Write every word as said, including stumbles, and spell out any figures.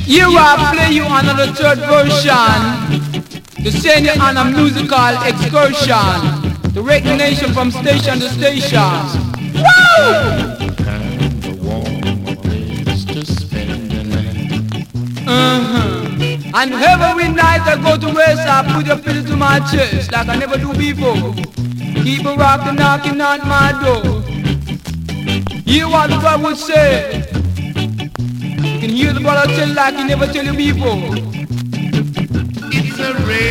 Here I play you another third version to send you on a musical excursion to wake the nation from station to station. Woo! Uh-huh. And every night I go to rest, I put a pillow to my chest like I never do before. Keep a rockin' knocking on my door. Hear what the brother would say. You can hear the brother tell like he never tell you before. It's a rain.